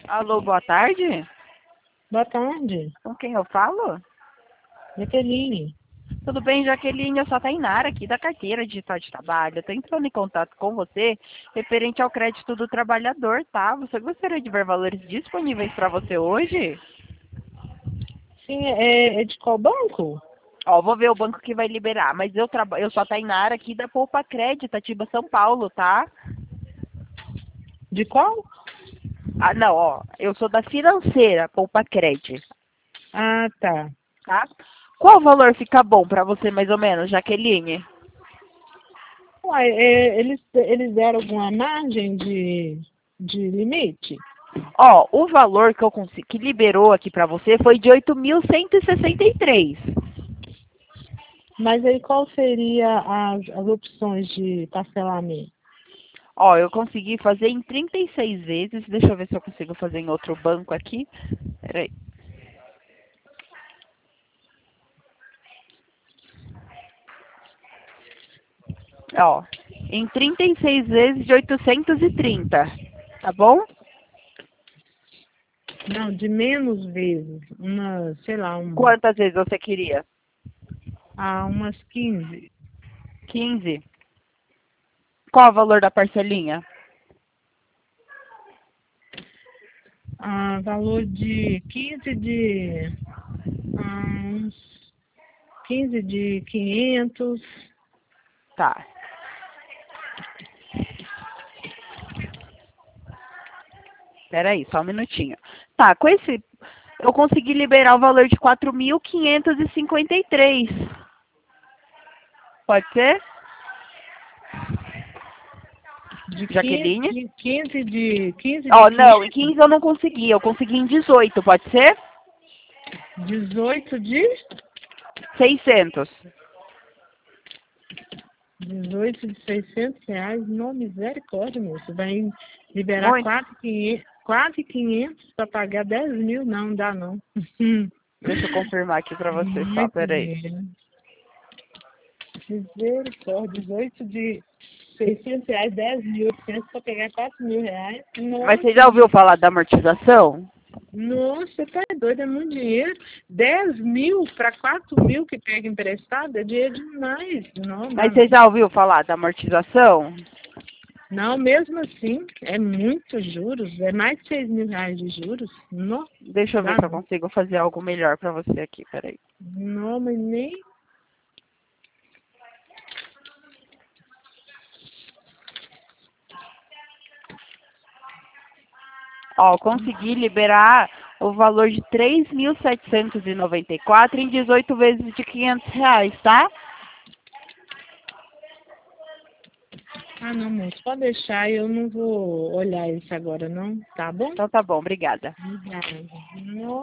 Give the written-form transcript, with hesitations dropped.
Alô, boa tarde. Boa tarde, Com quem eu falo? Jaqueline. Tudo bem, Jaqueline? Eu sou a Tainara aqui da carteira digital de trabalho. Estou entrando em contato com você referente ao crédito do trabalhador, tá? Você gostaria de ver valores disponíveis para você hoje? Sim, é de qual banco? Ó, vou ver o banco que vai liberar, mas eu sou a Tainara aqui da Poupa Crédito, Atiba São Paulo, tá? De qual? Ah, não, ó, eu sou da financeira Poupa Crédito, Ah, tá. tá? Qual valor fica bom para você, mais ou menos, Jaqueline? Uai, eles deram alguma margem de limite? Ó, o valor que eu consegui, que liberou aqui para você foi de 8.163. Mas aí qual seria as opções de parcelamento? Ó, eu consegui fazer em 36 vezes. Deixa eu ver se eu consigo fazer em outro banco aqui. Peraí. Ó, em 36 vezes de 830. Tá bom? Não, de menos vezes. Sei lá, Quantas vezes você queria? umas 15. 15. Qual o valor da parcelinha? Valor de 15 uns 15 de 500. Tá. Peraí, só um minutinho. Tá, com esse eu consegui liberar o valor de 4.553. Pode ser? De Jaqueline? 15 de Ó, não, em 500, 15 eu não consegui. Eu consegui em 18, pode ser? 18 600. 18 de R$ 600. Não, misericórdia, moço. Vai liberar Muito. 4.500 para pagar 10 mil? Não, dá não. Deixa eu confirmar aqui pra você só, Muito peraí. dinheiro. Misericórdia, 18 de R$ 600, 10.800 para pegar R$ 4.000. Mas você Nossa, já ouviu falar da amortização? nossa, tá doido, é muito dinheiro. 10 mil para 4 mil que pega emprestado é dinheiro demais. Não, dá Mas você não. já ouviu falar da amortização? Não, mesmo assim, é muito juros. É mais de R$ 6.000 de juros. Não, Deixa eu ver dá se eu não. consigo fazer algo melhor pra você aqui, peraí. Não, mas nem. Ó, consegui liberar o valor de 3.794 em 18 vezes de R$ 500, tá? Não, moço, pode deixar. Eu não vou olhar isso agora, não. Tá bom? Então tá bom, obrigada. Obrigada. Não.